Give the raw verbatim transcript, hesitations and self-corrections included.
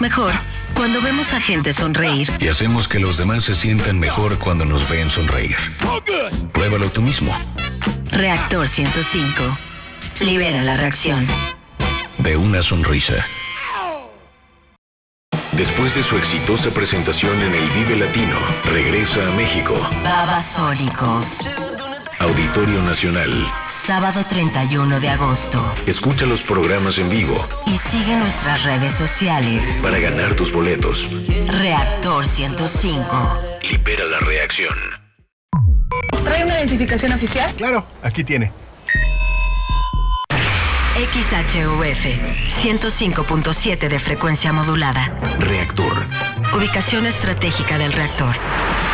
Mejor cuando vemos a gente sonreír. Y hacemos que los demás se sientan mejor cuando nos ven sonreír. Pruébalo tú mismo. Reactor ciento cinco. Libera la reacción de una sonrisa. Después de su exitosa presentación en el Vive Latino, regresa a México. Babasónicos. Auditorio Nacional. Sábado treinta y uno de agosto. Escucha los programas en vivo. Y sigue nuestras redes sociales. Para ganar tus boletos. Reactor ciento cinco. Libera la reacción. ¿Trae una identificación oficial? Claro, aquí tiene. X H U F ciento cinco punto siete de frecuencia modulada. Reactor. Ubicación estratégica del reactor.